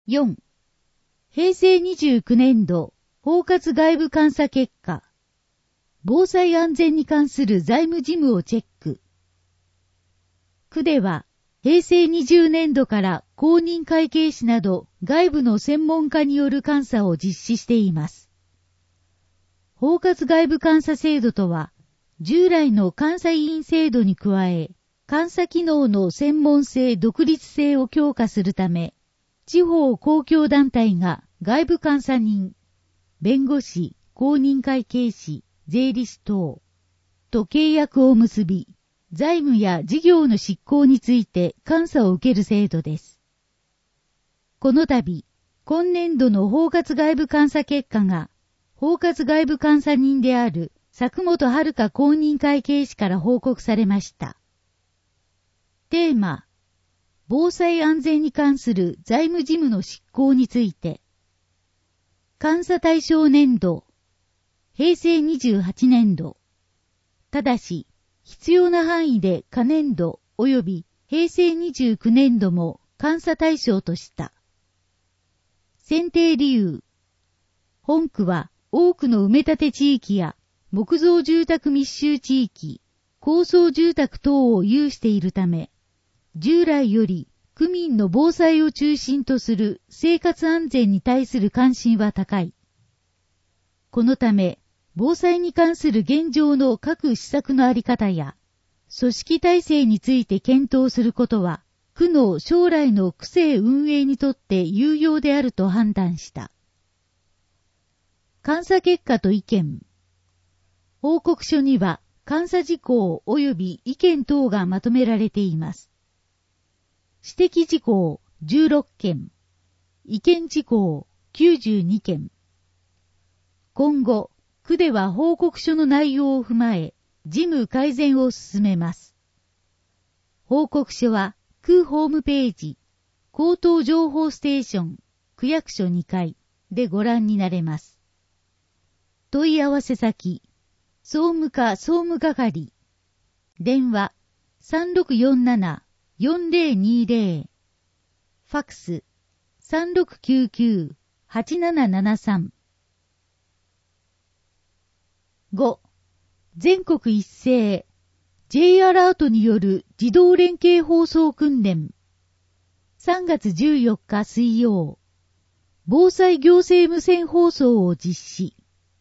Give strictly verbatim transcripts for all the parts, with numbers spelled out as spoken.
よん、平成にじゅうきゅうねん度包括外部監査結果。防災安全に関する財務事務をチェック。区では、平成にじゅうねん度から公認会計士など外部の専門家による監査を実施しています。包括外部監査制度とは、従来の監査委員制度に加え、監査機能の専門性・独立性を強化するため、地方公共団体が外部監査人、弁護士、公認会計士、税理士等と契約を結び、財務や事業の執行について監査を受ける制度です。この度、今年度の包括外部監査結果が、包括外部監査人である佐久本遥公認会計士から報告されました。テーマ、防災安全に関する財務事務の執行について。監査対象年度、平成にじゅうはちねん度。ただし、必要な範囲で可年度及び平成にじゅうきゅうねん度も監査対象とした。選定理由。本区は多くの埋め立て地域や木造住宅密集地域、高層住宅等を有しているため、従来より区民の防災を中心とする生活安全に対する関心は高い。このため、防災に関する現状の各施策のあり方や、組織体制について検討することは、区の将来の区政運営にとって有用であると判断した。監査結果と意見。報告書には、監査事項及び意見等がまとめられています。指摘事項じゅうろっけん、意見事項きゅうじゅうにけん。今後、区では報告書の内容を踏まえ、事務改善を進めます。報告書は、区ホームページ、口頭情報ステーション、区役所にかいでご覧になれます。問い合わせ先、総務課総務係、電話 さんろくよんななよんぜろにぜろ、ファックス さんろくきゅうきゅうはちななななさん。ご. 全国一斉 ジェイ アラートによる自動連携放送訓練。さんがつじゅうよっか水曜、防災行政無線放送を実施。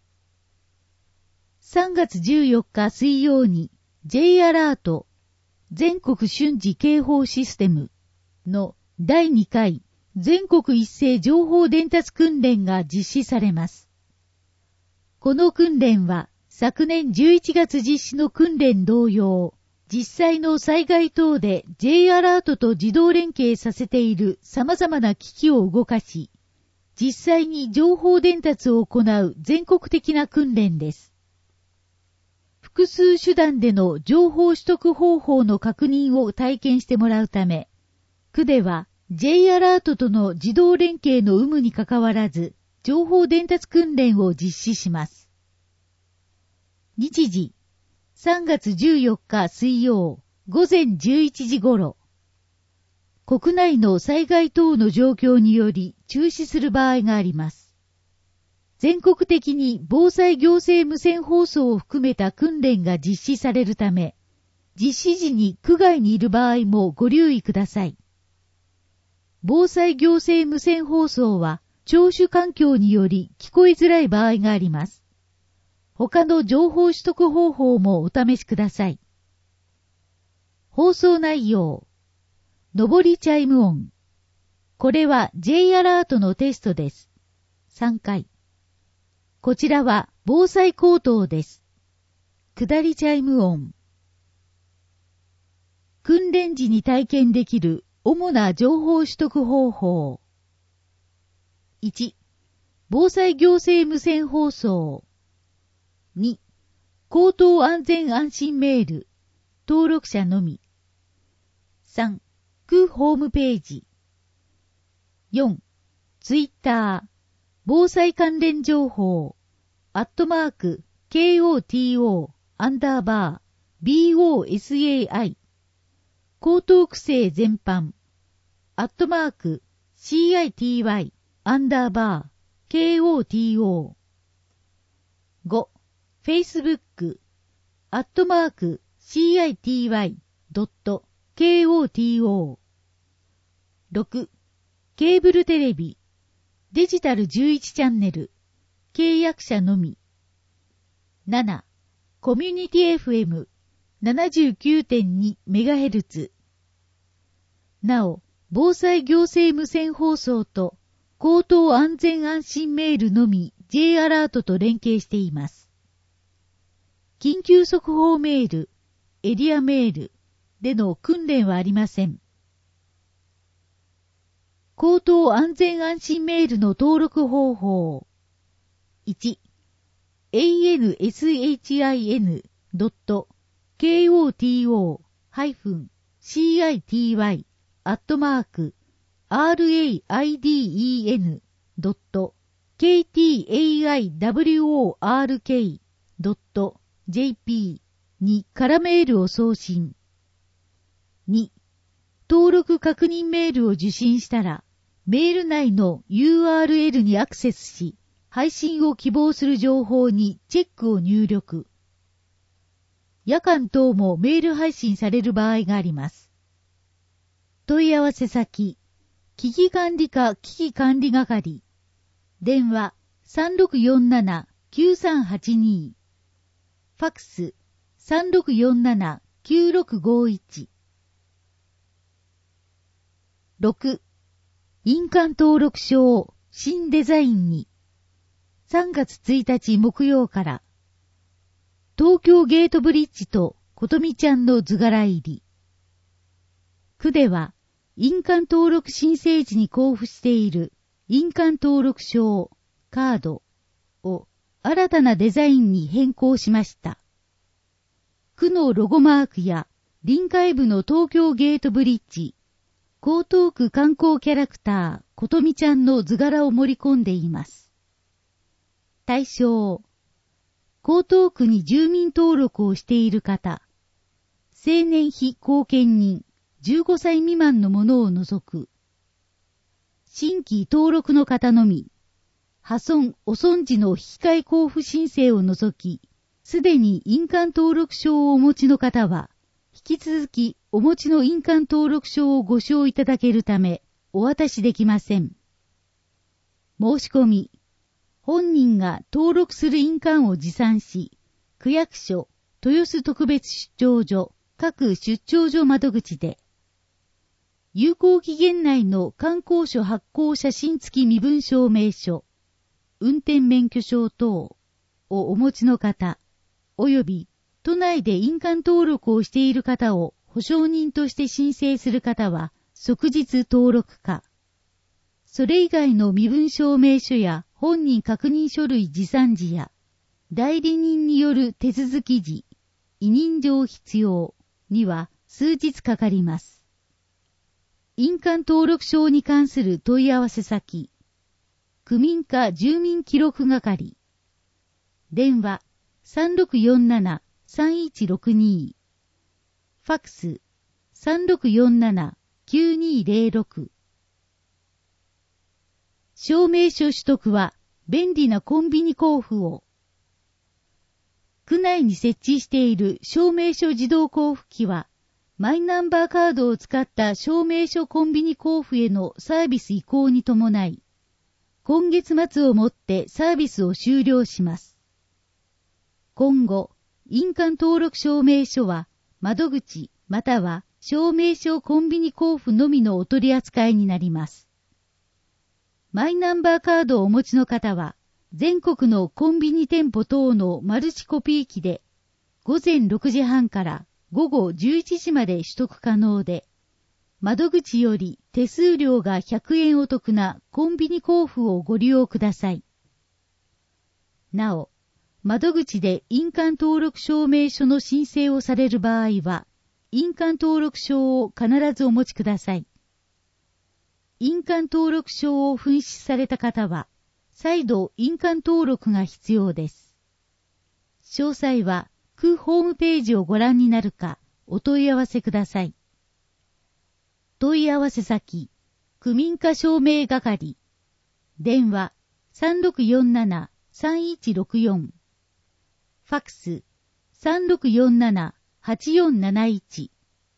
さんがつじゅうよっか水曜に ジェイ アラート全国瞬時警報システムのだいにかい全国一斉情報伝達訓練が実施されます。この訓練は昨年じゅういちがつ実施の訓練同様、実際の災害等で ジェイ アラートと自動連携させている様々な機器を動かし、実際に情報伝達を行う全国的な訓練です。複数手段での情報取得方法の確認を体験してもらうため、区では ジェイ アラートとの自動連携の有無にかかわらず、情報伝達訓練を実施します。日時、さんがつじゅうよっか水曜、ごぜんじゅういちじ頃。国内の災害等の状況により中止する場合があります。全国的に防災行政無線放送を含めた訓練が実施されるため、実施時に区外にいる場合もご留意ください。防災行政無線放送は、聴取環境により聞こえづらい場合があります。他の情報取得方法もお試しください。放送内容。上りチャイム音。これは ジェイ アラートのテストです。さんかい。こちらは防災口頭です。下りチャイム音。訓練時に体験できる主な情報取得方法。いち. 防災行政無線放送。に. 口頭安全安心メール。登録者のみ。さん. 区ホームページ。よん. ツイッター。防災関連情報。アットマーク、ケーオーティーオー、アンダーバー、ビーオーエスエーアイ。口頭区政全般。アットマーク、 シーアイティーワイ アンダーバー ケーオーティーオー。ご、Facebook アットマーク シーアイティーワイ ドット ケーオーティーオー。ろく、ケーブルテレビデジタルじゅういちチャンネル契約者のみ。なな、コミュニティ エフエムななじゅうきゅうてんにメガヘルツ。なお、防災行政無線放送と口頭安全安心メールのみ J アラートと連携しています。緊急速報メール、エリアメールでの訓練はありません。口頭安全安心メールの登録方法。いち、エーエヌエスエイチアイエヌ ドット ケーオーティーオー ハイフン シーアイティーワイ アットマーク アールエーアイディーイーエヌ ドット ケーティーエーアイダブリューオーアールケー ドット ジェーピー に空メールを送信。に、登録確認メールを受信したら、メール内の ユーアールエル にアクセスし、配信を希望する情報にチェックを入力。夜間等もメール配信される場合があります。問い合わせ先、危機管理課危機管理係。電話 さんろくよんなな きゅうさんはちに。ファックス さんろくよんなな きゅうろくごいち。ろく、印鑑登録書を新デザインに。さんがつついたち木曜から、東京ゲートブリッジとことみちゃんの図柄入り。区では、印鑑登録申請時に交付している印鑑登録証、カードを新たなデザインに変更しました。区のロゴマークや臨海部の東京ゲートブリッジ、江東区観光キャラクター、ことみちゃんの図柄を盛り込んでいます。対象、江東区に住民登録をしている方、青年非後見人、じゅうごさい未満のものを除く。新規登録の方のみ、破損・汚損時の引き換え交付申請を除き、すでに印鑑登録証をお持ちの方は、引き続きお持ちの印鑑登録証をご使用いただけるため、お渡しできません。申し込み、本人が登録する印鑑を持参し、区役所、豊洲特別出張所、各出張所窓口で、有効期限内の観光所発行写真付き身分証明書、運転免許証等をお持ちの方、及び都内で印鑑登録をしている方を保証人として申請する方は即日登録か、それ以外の身分証明書や本人確認書類持参時や、代理人による手続き時、委任状必要には数日かかります。印鑑登録証に関する問い合わせ先、区民課住民記録係。電話 さんろくよんなな さんいちろくに。ファックス さんろくよんなな きゅうにぜろろく。証明書取得は便利なコンビニ交付を。区内に設置している証明書自動交付機は、マイナンバーカードを使った証明書コンビニ交付へのサービス移行に伴い、今月末をもってサービスを終了します。今後、印鑑登録証明書は、窓口または証明書コンビニ交付のみのお取り扱いになります。マイナンバーカードをお持ちの方は、全国のコンビニ店舗等のマルチコピー機で、ごぜんろくじはんからごごじゅういちじまで取得可能で、窓口より手数料がひゃくえんお得なコンビニ交付をご利用ください。なお、窓口で印鑑登録証明書の申請をされる場合は、印鑑登録証を必ずお持ちください。印鑑登録証を紛失された方は、再度印鑑登録が必要です。詳細は、区ホームページをご覧になるか、お問い合わせください。問い合わせ先、 区民課証明係。電話 さんろくよんなな さんいちろくよん。ファックス さんろくよんなな はちよんなないち。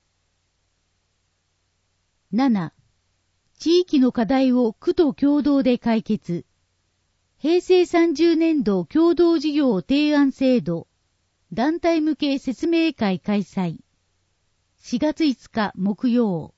なな. 地域の課題を区と共同で解決。平成さんじゅうねんど共同事業提案制度。団体向け説明会開催。しがついつか木曜。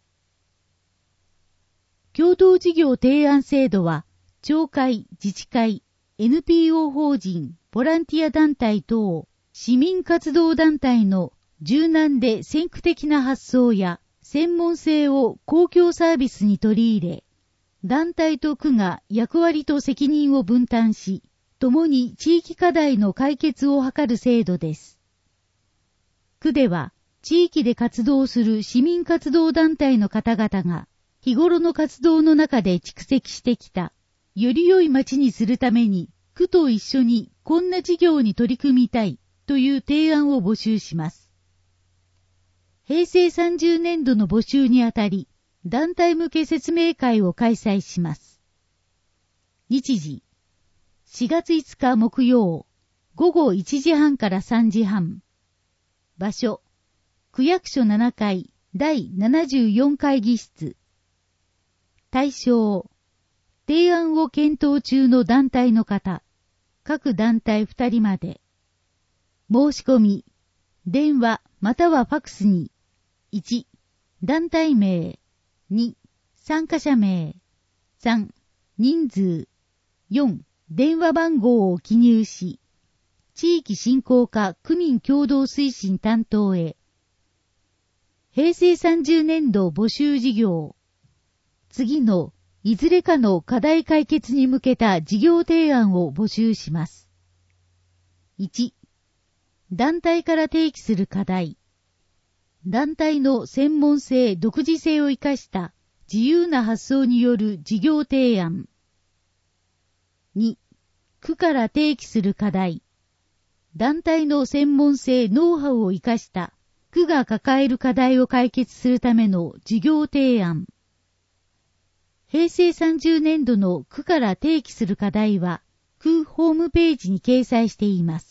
共同事業提案制度は、町会、自治会、エヌピーオー 法人、ボランティア団体等、市民活動団体の柔軟で先駆的な発想や専門性を公共サービスに取り入れ、団体と区が役割と責任を分担し、共に地域課題の解決を図る制度です。区では、地域で活動する市民活動団体の方々が、日頃の活動の中で蓄積してきた、より良い街にするために、区と一緒にこんな事業に取り組みたいという提案を募集します。平成さんじゅうねんどの募集にあたり、団体向け説明会を開催します。日時、しがついつか木曜、ごごいちじはんからさんじはん。場所、区役所ななかいだいななじゅうよん会議室。対象、提案を検討中の団体の方、各団体ふたりまで。申し込み、電話またはファックスに、いち、団体名、に、参加者名、さん、人数、よん、電話番号を記入し、地域振興課区民共同推進担当へ。平成さんじゅうねんど募集事業。次のいずれかの課題解決に向けた事業提案を募集します。いち. 団体から提起する課題。団体の専門性・独自性を生かした自由な発想による事業提案。に. 区から提起する課題。団体の専門性・ノウハウを生かした区が抱える課題を解決するための事業提案。平成さんじゅうねんどの区から提起する課題は、区ホームページに掲載しています。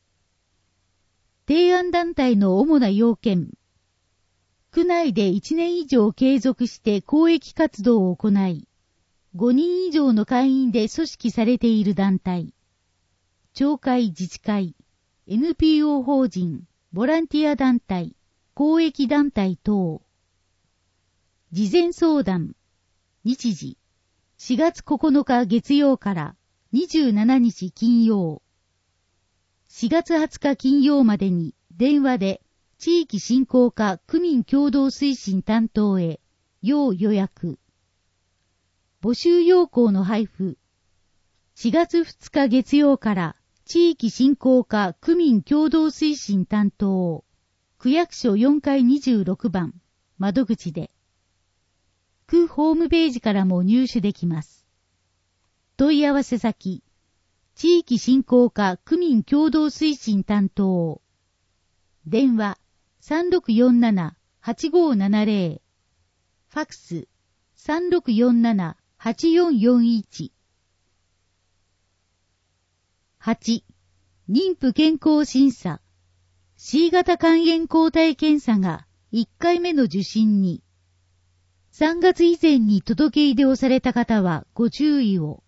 提案団体の主な要件。区内でいちねん以上継続して公益活動を行い、ごにん以上の会員で組織されている団体。町会自治会、エヌピーオー 法人、ボランティア団体、公益団体等。事前相談。日時、しがつここのか月曜からにじゅうしちにち金曜。しがつはつか金曜までに電話で地域振興課区民共同推進担当へ要予約。募集要項の配布。しがつふつか月曜から地域振興課区民共同推進担当。区役所よんかいにじゅうろくばん窓口で。区ホームページからも入手できます。問い合わせ先。地域振興課区民共同推進担当。電話 さんろくよんなな はちごななぜろ。ファックス さんろくよんなな はちよんよんいち。はち. 妊婦健康審査。C 型肝炎抗体検査がいっかいめの受診に。さんがつ以前に届け出でをされた方はご注意を。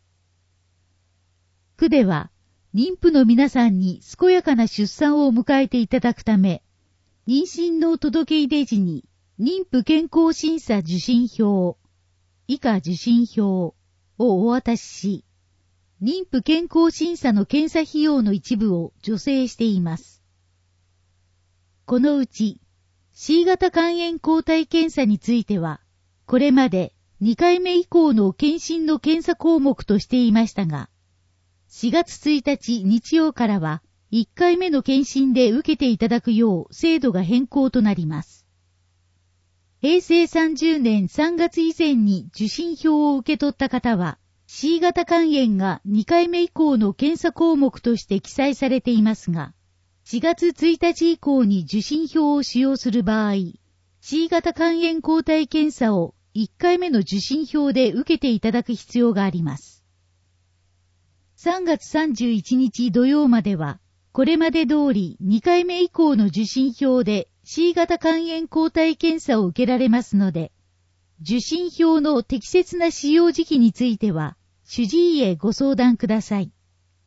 区では、妊婦の皆さんに健やかな出産を迎えていただくため、妊娠の届け出時に、妊婦健康審査受診票、以下受診票をお渡しし、妊婦健康審査の検査費用の一部を助成しています。このうち、C 型肝炎抗体検査については、これまでにかいめ以降の検診の検査項目としていましたが、しがつついたち日曜からはいっかいめの検診で受けていただくよう制度が変更となります。平成さんじゅうねんさんがつ以前に受診票を受け取った方は、C 型肝炎がにかいめ以降の検査項目として記載されていますが、しがつついたち以降に受診票を使用する場合、C 型肝炎抗体検査をいっかいめの受信票で受けていただく必要があります。さんがつさんじゅういちにち土曜までは、これまで通りにかいめ以降の受信票で C 型肝炎抗体検査を受けられますので、受信票の適切な使用時期については、主治医へご相談ください。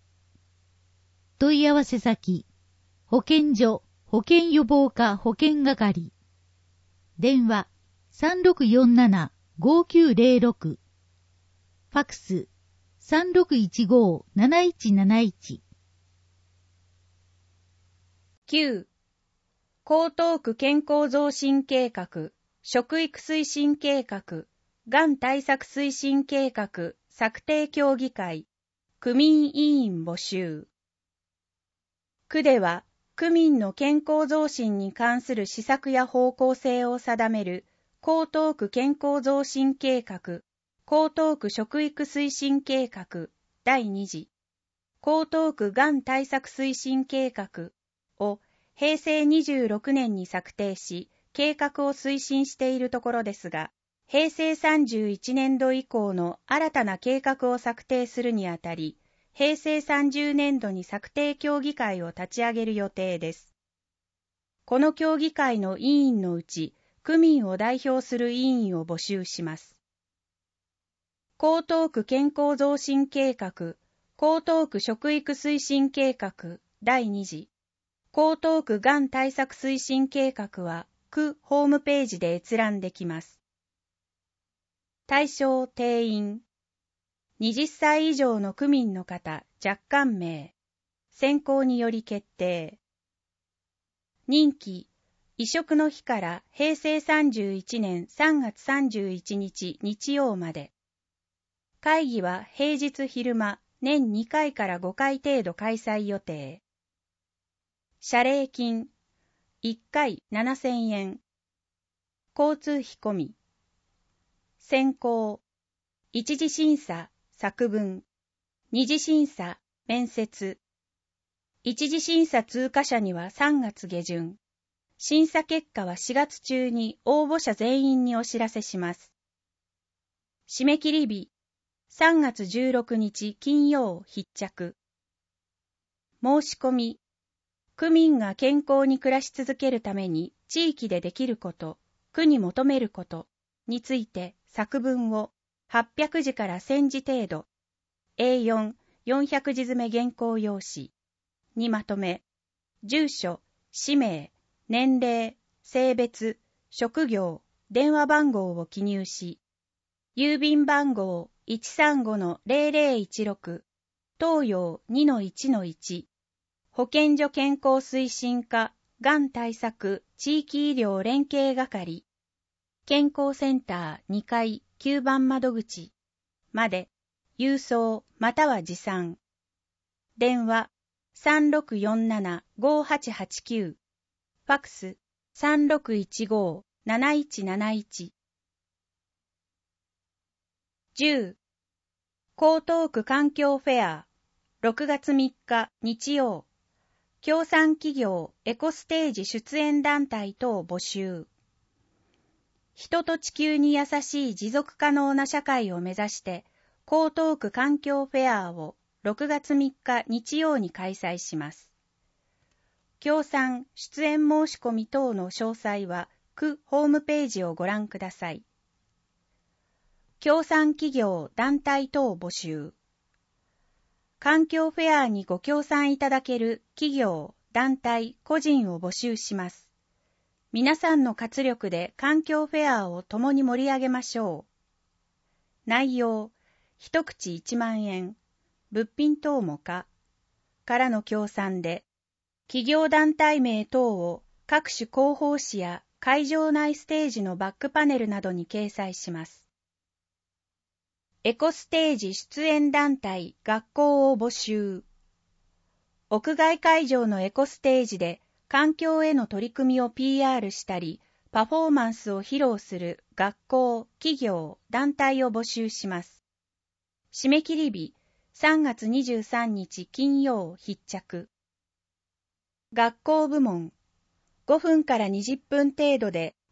問い合わせ先、保健所、保健予防課保健係。電話、さんろくよんなな ごきゅうぜろろく。ファクス、さんろくいちご なないちなないち。 きゅう. 江東区健康増進計画、食育推進計画、がん対策推進計画策定協議会、区民委員募集。区では、区民の健康増進に関する施策や方向性を定める江東区健康増進計画、江東区食育推進計画だいに次、江東区がん対策推進計画をへいせいにじゅうろくねんに策定し、計画を推進しているところですが、へいせいさんじゅういちねんど以降の新たな計画を策定するにあたり、へいせいさんじゅうねんどに策定協議会を立ち上げる予定です。この協議会の委員のうち、区民を代表する委員を募集します。江東区健康増進計画、江東区食育推進計画だいに次、江東区がん対策推進計画は区ホームページで閲覧できます。対象定員、はたち以上の区民の方若干名、選考により決定。任期、移植の日からへいせいさんじゅういちねんさんがつさんじゅういちにち日曜まで。会議は平日昼間、年にかいからごかい程度開催予定。謝礼金、いっかいななせんえん。交通費込み。選考、一次審査、作文。二次審査、面接。一次審査通過者にはさんがつげじゅん。審査結果はしがつちゅうに応募者全員にお知らせします。締め切り日、さんがつじゅうろくにち金曜必着。申し込み、区民が健康に暮らし続けるために地域でできること、区に求めることについて作文をはっぴゃくじからせんじ程度、エーよん、よんひゃくじ詰め原稿用紙にまとめ、住所、氏名、年齢、性別、職業、電話番号を記入し、郵便番号 いちさんごのぜろぜろいちろく、東洋 にのいちのいち、保健所健康推進課、がん対策地域医療連携係、健康センターにかいきゅうばん窓口まで、郵送または持参。電話 さんろくよんなな ごはちはちきゅう、ファクス さんろくいちご なないちなないち。じゅう. 江東区環境フェア、ろくがつみっか日曜。協賛企業エコステージ出演団体等募集。人と地球に優しい持続可能な社会を目指して、江東区環境フェアをろくがつみっか日曜に開催します。協賛出演申し込み等の詳細は区ホームページをご覧ください。協賛企業団体等募集。環境フェアにご協賛いただける企業、団体、個人を募集します。皆さんの活力で環境フェアを共に盛り上げましょう。内容、一口いちまんえん、物品等も可、からの協賛で、企業団体名等を各種広報誌や会場内ステージのバックパネルなどに掲載します。エコステージ出演団体学校を募集。屋外会場のエコステージで環境への取り組みを ピーアール したり、パフォーマンスを披露する学校、企業、団体を募集します。締め切り日、さんがつにじゅうさんにち金曜必着。学校部門、ごふんからにじゅっぷん程度で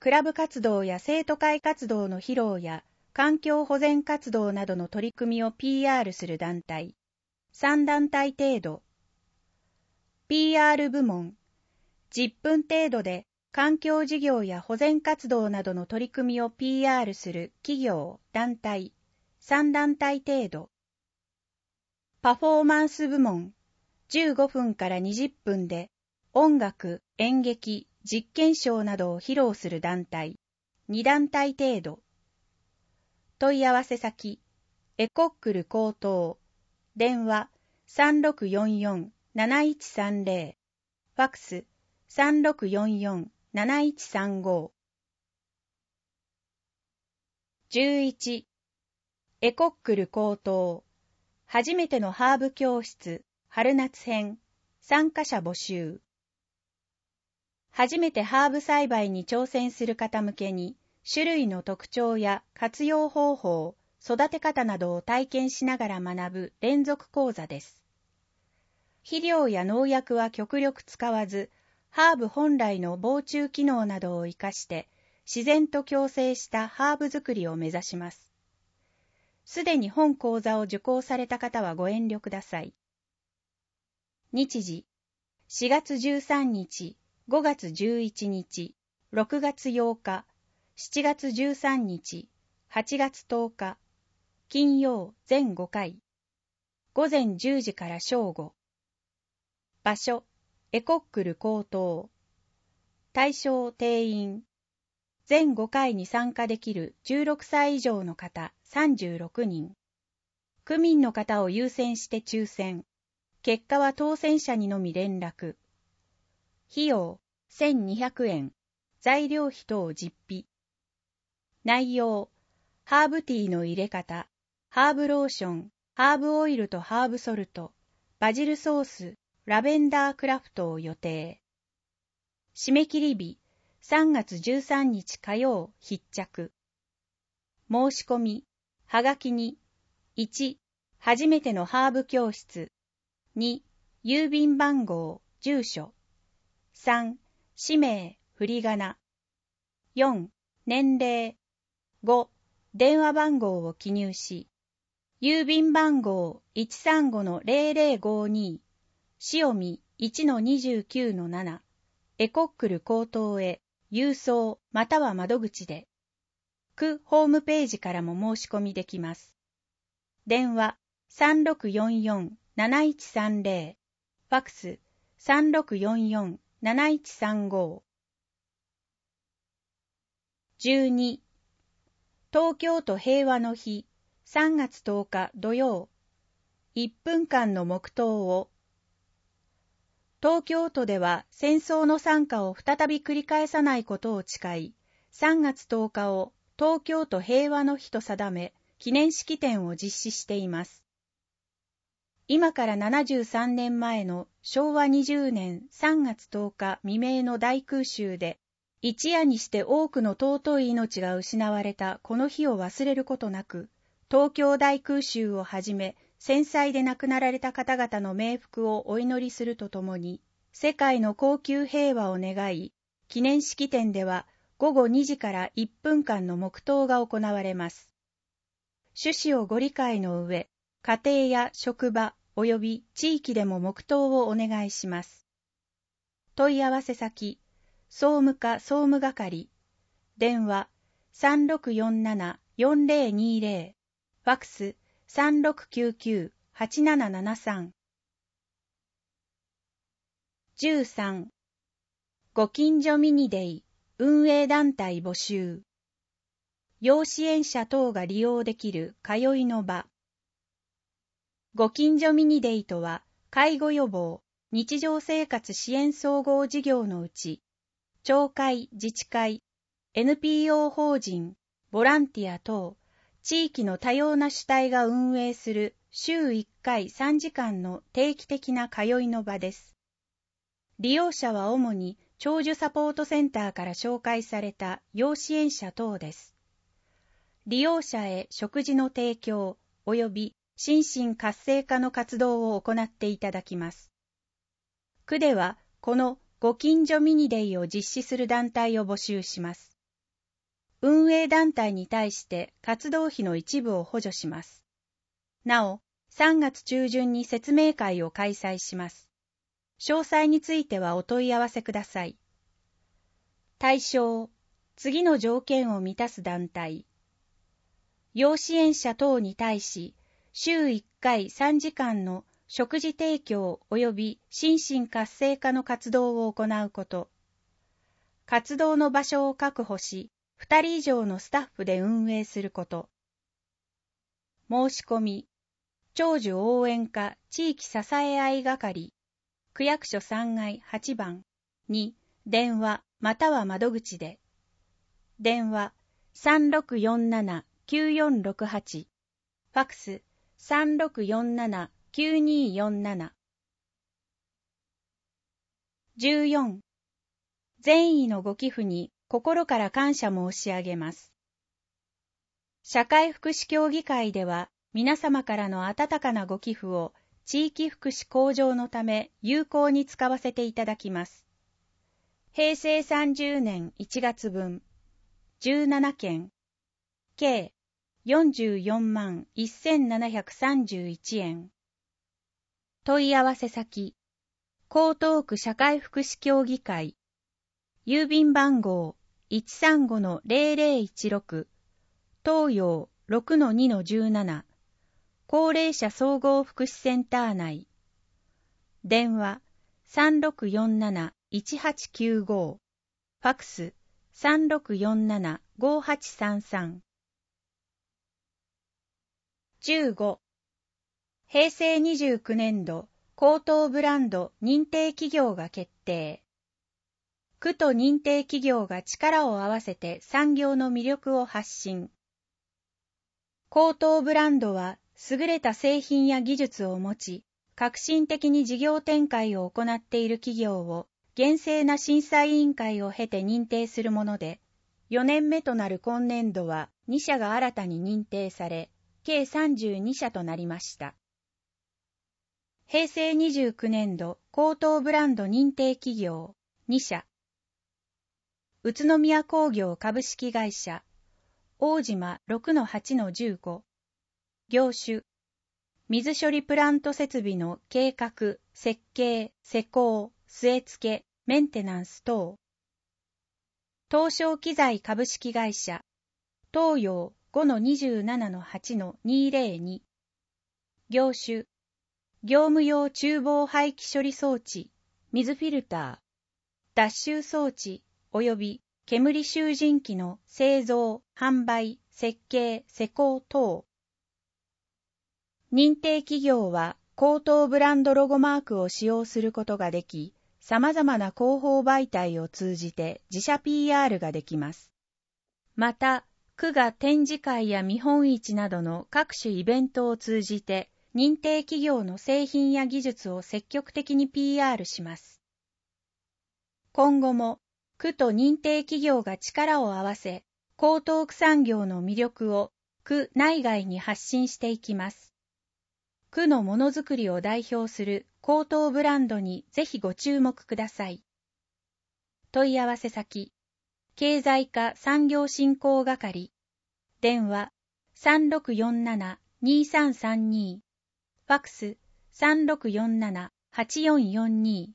クラブ活動や生徒会活動の披露や環境保全活動などの取り組みを ピーアール する団体、さんだんたい程度。ピーアール 部門、じゅっぷん程度で環境事業や保全活動などの取り組みを ピーアール する企業、団体、さんだんたい程度。パフォーマンス部門、じゅうごふんからにじゅっぷんで音楽、演劇、実験ショーなどを披露する団体、にだんたい程度。問い合わせ先、エコックル高等、電話 さんろくよんよんなないちさんぜろ、ファックス さんろくよんよんなないちさんご。じゅういち. エコックル高等、初めてのハーブ教室、春夏編、参加者募集。初めてハーブ栽培に挑戦する方向けに、種類の特徴や活用方法、育て方などを体験しながら学ぶ連続講座です。肥料や農薬は極力使わず、ハーブ本来の防虫機能などを生かして、自然と共生したハーブ作りを目指します。すでに本講座を受講された方はご遠慮ください。日時、しがつじゅうさんにち、ごがつじゅういちにち、ろくがつようか、しちがつじゅうさんにち、はちがつとおか、金曜全ごかい。ごぜんじゅうじから正午。場所、エコックル高等。対象定員。全ごかいに参加できるじゅうろくさい以上の方さんじゅうろくにん。区民の方を優先して抽選。結果は当選者にのみ連絡。費用せんにひゃくえん。材料費等実費。内容、ハーブティーの入れ方、ハーブローション、ハーブオイルとハーブソルト、バジルソース、ラベンダークラフトを予定。締め切り日、さんがつじゅうさんにち火曜必着。申し込み、はがきに、いち. 初めてのハーブ教室。に. 郵便番号、住所。さん. 氏名、振り仮名。よん. 年齢。ご. 電話番号を記入し、郵便番号 いちさんごのぜろぜろごに、塩見 いちのにじゅうきゅうのなな、エコックル高等へ郵送または窓口で、区ホームページからも申し込みできます。電話 さんろくよんよんなないちさんぜろ、ファックス さんろくよんよんなないちさんご。じゅうに. 東京都平和の日、さんがつとおか土曜、いっぷんかんの黙祷を。東京都では戦争の惨禍を再び繰り返さないことを誓い、さんがつとおかを東京都平和の日と定め、記念式典を実施しています。今からななじゅうさんねんまえのしょうわにじゅうねんさんがつとおか未明の大空襲で、一夜にして多くの尊い命が失われたこの日を忘れることなく、東京大空襲をはじめ、戦災で亡くなられた方々の冥福をお祈りするとともに、世界の恒久平和を願い、記念式典ではごごにじからいっぷんかんの黙祷が行われます。趣旨をご理解の上、家庭や職場及び地域でも黙祷をお願いします。問い合わせ先、総務課総務係、電話 さんろくよんななよんぜろにぜろ、ファックス さんろくきゅうきゅうはちななななさん。じゅうさん. ご近所ミニデイ運営団体募集。要支援者等が利用できる通いの場。ご近所ミニデイとは、介護予防、日常生活支援総合事業のうち、町会、自治会、エヌピーオー 法人、ボランティア等、地域の多様な主体が運営する週いっかいさんじかんの定期的な通いの場です。利用者は主に長寿サポートセンターから紹介された要支援者等です。利用者へ食事の提供及び心身活性化の活動を行っていただきます。区ではこのご近所ミニデイを実施する団体を募集します。 運営団体に対して活動費の一部を補助します。なお、さんがつ中旬に説明会を開催します。詳細についてはお問い合わせください。対象、次の条件を満たす団体。要支援者等に対し、週いっかいさんじかんの食事提供及び心身活性化の活動を行うこと。活動の場所を確保し、ふたり以上のスタッフで運営すること。申し込み、長寿応援課地域支え合い係、区役所さんがいはちばんに電話または窓口で。電話 さんろくよんななきゅうよんろくはち、ファックス さんろくよんななきゅうによんなな。じゅうよん. 善意のご寄付に心から感謝申し上げます。社会福祉協議会では皆様からの温かなご寄付を地域福祉向上のため有効に使わせていただきます。へいせいさんじゅうねんいちがつぶん、じゅうななけん、計よんじゅうよんまんせんななひゃくさんじゅういちえん。問い合わせ先、江東区社会福祉協議会、郵便番号 いちさんごのぜろぜろいちろく、東洋 ろくのにのじゅうなな、高齢者総合福祉センター内。電話 さんろくよんなないちはちきゅうご、ファックス さんろくよんななごはちさんさん。じゅうご. へいせいにじゅうきゅうねんど高等ブランド認定企業が決定。区と認定企業が力を合わせて産業の魅力を発信。高等ブランドは優れた製品や技術を持ち、革新的に事業展開を行っている企業を厳正な審査委員会を経て認定するもので、よねんめとなる今年度はにしゃが新たに認定され、計さんじゅうにしゃとなりました。へいせいにじゅうきゅうねんど高等ブランド認定企業にしゃ。宇都宮工業株式会社、大島 ろくのはちのじゅうご。業種、水処理プラント設備の計画、設計、施工、据え付け、メンテナンス等。東証機材株式会社、東洋 ごのにじゅうななのはちのにぜろに。業種、業務用厨房排気処理装置、水フィルター、脱臭装置及び煙集塵機の製造、販売、設計、施工等。認定企業は高等ブランドロゴマークを使用することができ、様々な広報媒体を通じて自社 ピーアール ができます。また、区が展示会や見本市などの各種イベントを通じて、認定企業の製品や技術を積極的に ピーアール します。今後も、区と認定企業が力を合わせ、江東区産業の魅力を区内外に発信していきます。区のものづくりを代表する高等ブランドにぜひご注目ください。問い合わせ先、経済課産業振興係、電話 さんろくよんななにさんさんに、ファックス さんろくよんななはちよんよんに。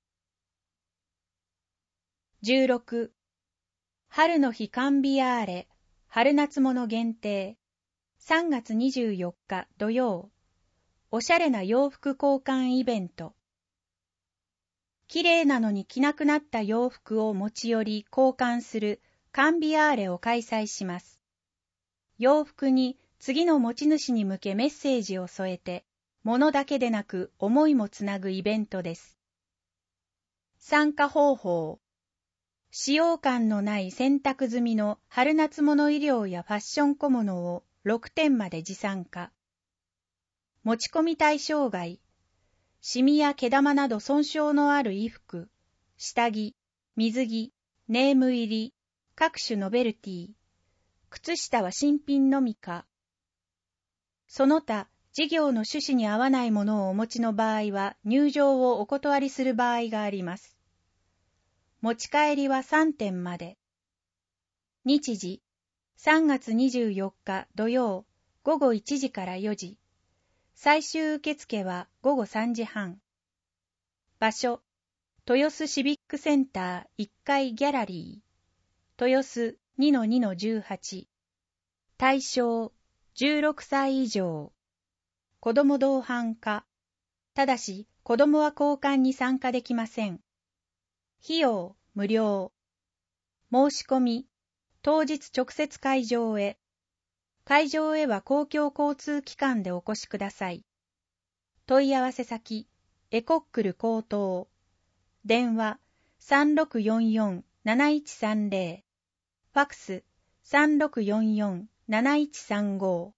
じゅうろく. 春の日カンビアーレ、春夏物限定、さんがつにじゅうよっか土曜、おしゃれな洋服交換イベント。きれいなのに着なくなった洋服を持ち寄り交換するカンビアーレを開催します。洋服に次の持ち主に向けメッセージを添えて、物だけでなく思いもつなぐイベントです。参加方法。使用感のない洗濯済みの春夏物衣料やファッション小物をろくてんまで持参加。持ち込み対象外。シミや毛玉など損傷のある衣服、下着、水着、ネーム入り、各種ノベルティ、靴下は新品のみか。その他、事業の趣旨に合わないものをお持ちの場合は入場をお断りする場合があります。持ち帰りはさんてんまで。日時、 さんがつにじゅうよっか土曜ごごいちじからよじ。最終受付はごごさんじはん。場所、豊洲シビックセンターいっかいギャラリー。豊洲 にのにのじゅうはち。対象、じゅうろくさい以上。子ども同伴可。ただし、子どもは交換に参加できません。費用、無料。申し込み、当日直接会場へ。会場へは公共交通機関でお越しください。問い合わせ先、エコックル高等。電話、さんろくよんよん なないちさんぜろ。ファクス、さんろくよんよん なないちさんご。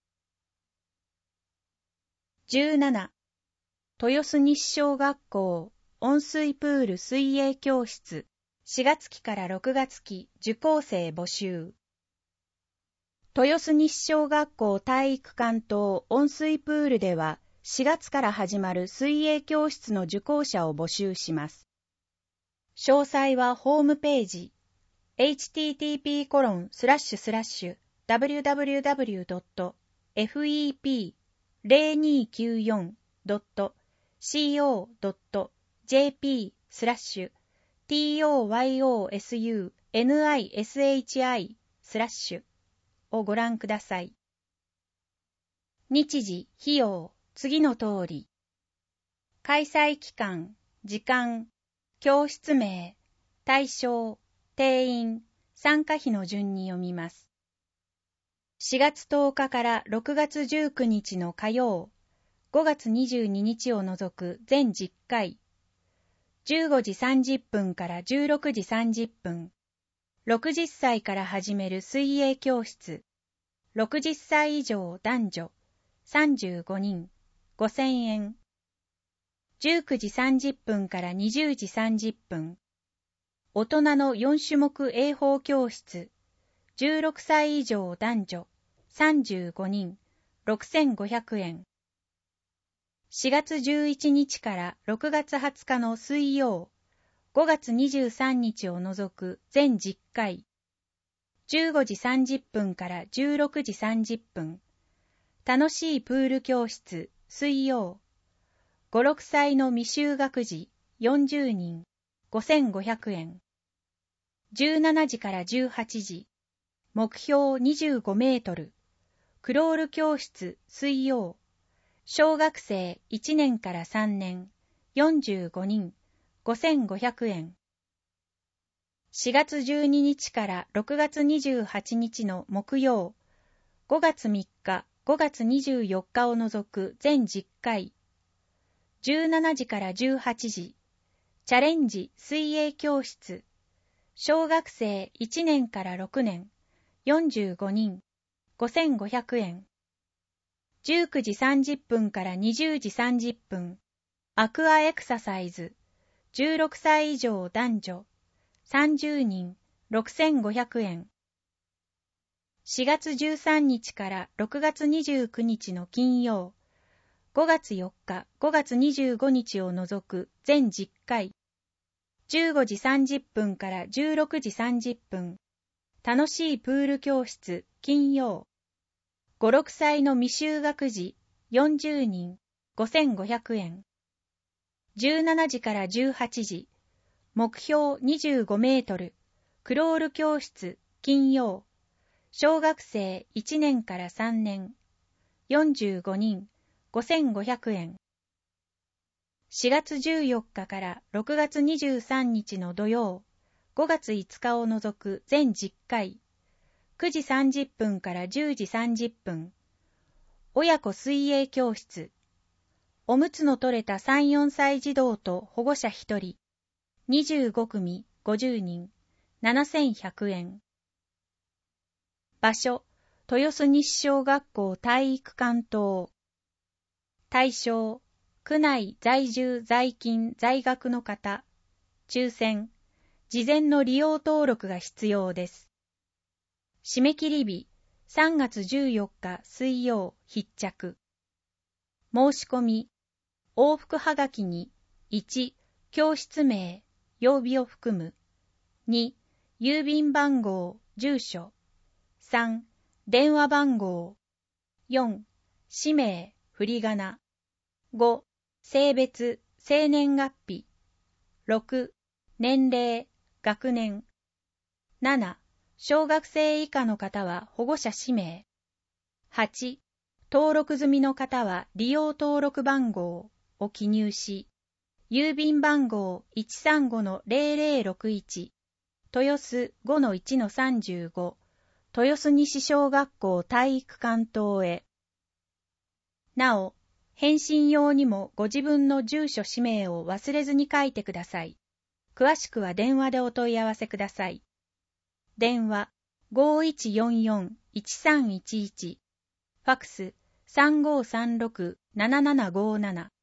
じゅうなな. 豊洲西小学校温水プール水泳教室しがつきからろくがつき受講生募集。豊洲西小学校体育館等温水プールではしがつから始まる水泳教室の受講者を募集します。詳細はホームページ エイチティーティーピーコロンスラッシュスラッシュダブリューダブリューダブリュードットエフイーピーゼロにきゅうよんドットシーオードットジェーピースラッシュトヨスニシスラッシュをご覧ください。日時、費用、次の通り。開催期間、時間、教室名、対象、定員、参加費の順に読みます。しがつとおかからろくがつじゅうくにちの火曜、ごがつにじゅうににちを除く全じゅっかい、じゅうごじさんじゅっぷんからじゅうろくじさんじゅっぷん、ろくじゅっさいから始める水泳教室、ろくじゅっさい以上男女さんじゅうごにん、ごせんえん。じゅうくじさんじゅっぷんからにじゅうじさんじゅっぷん。大人のよんしゅもく英法教室、じゅうろくさい以上男女さんじゅうごにん、ろくせんごひゃくえん。しがつじゅういちにちからろくがつはつかの水曜、ごがつにじゅうさんにちを除く全じゅっかい、じゅうごじさんじゅっぷんからじゅうろくじさんじゅっぷん、楽しいプール教室、水曜、ご、ろくさいの未就学児よんじゅうにん、ごせんごひゃくえん。じゅうしちじからじゅうはちじ、目標にじゅうごメートル、クロール教室、水曜、小学生いちねんからさんねん、よんじゅうごにん、ごせんごひゃくえん。しがつじゅうににちからろくがつにじゅうはちにちの木曜、ごがつみっか、ごがつにじゅうよっかを除く全じゅっかい、じゅうしちじからじゅうはちじ、チャレンジ水泳教室、小学生いちねんからろくねん、よんじゅうごにん、ごせんごひゃくえん。じゅうくじさんじゅっぷんからにじゅうじさんじゅっぷん、アクアエクササイズ、じゅうろくさい以上男女さんじゅうにん、ろくせんごひゃくえん。しがつじゅうさんにちからろくがつにじゅうくにちの金曜、ごがつよっか、ごがつにじゅうごにちを除く全じゅっかい、じゅうごじさんじゅっぷんからじゅうろくじさんじゅっぷん、楽しいプール教室、金曜、ご、ろくさいの未就学児よんじゅうにん、ごせんごひゃくえん。じゅうしちじからじゅうはちじ、目標にじゅうごメートル、クロール教室、金曜、小学生いちねんからさんねん、よんじゅうごにん、ごせんごひゃくえん。しがつじゅうよっかからろくがつにじゅうさんにちの土曜、ごがついつかを除く全じゅっかい、くじさんじゅっぷんからじゅうじさんじゅっぷん、親子水泳教室、おむつの取れたさん、よんさい児童と保護者ひとり、にじゅうごくみごじゅうにん、ななせんひゃくえん。場所、豊洲西小学校体育館等。対象、区内在住在勤在学の方、抽選、事前の利用登録が必要です。締め切り日、さんがつじゅうよっか水曜必着。申し込み、往復はがきにいち、教室名、曜日を含む、に、郵便番号、住所、 さん、電話番号。よん、氏名、振り仮名。ご、性別、生年月日。ろく、年齢、学年。なな、小学生以下の方は保護者氏名。はち、登録済みの方は利用登録番号を記入し、郵便番号 いちさんごのゼロゼロろくいち、豊洲 ごのいちのさんじゅうご、豊洲西小学校体育館等へ。なお、返信用にもご自分の住所氏名を忘れずに書いてください。詳しくは電話でお問い合わせください。電話 ごいちよんよんいちさんいちいち、ファクス さんごさんろくななななごなな。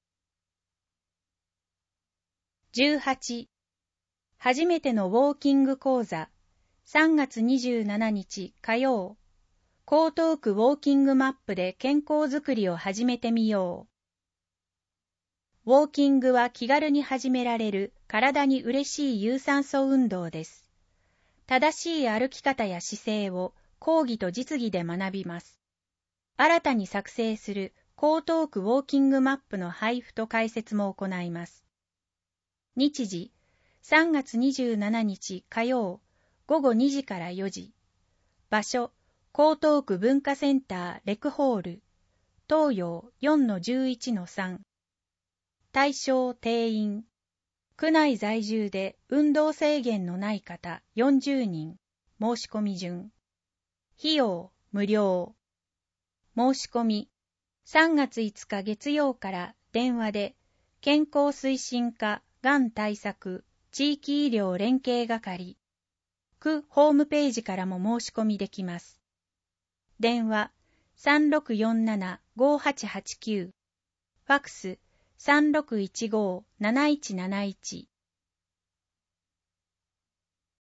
じゅうはち、初めてのウォーキング講座、さんがつにじゅうしちにち火曜、江東区ウォーキングマップで健康づくりを始めてみよう。ウォーキングは気軽に始められる体に嬉しい有酸素運動です。正しい歩き方や姿勢を講義と実技で学びます。新たに作成する江東区ウォーキングマップの配布と解説も行います。日時、さんがつにじゅうしちにち火曜、ごごにじからよじ。場所、江東区文化センターレクホール、東洋 よんのじゅういちのさん。対象定員。区内在住で運動制限のない方よんじゅうにん。申し込み順。費用、無料。申し込み。さんがついつか月曜から電話で、健康推進課がん対策地域医療連携係。区ホームページからも申し込みできます。電話 さんろくよんななごはちはちきゅう。ファクス さんろくいちごなないちなないち。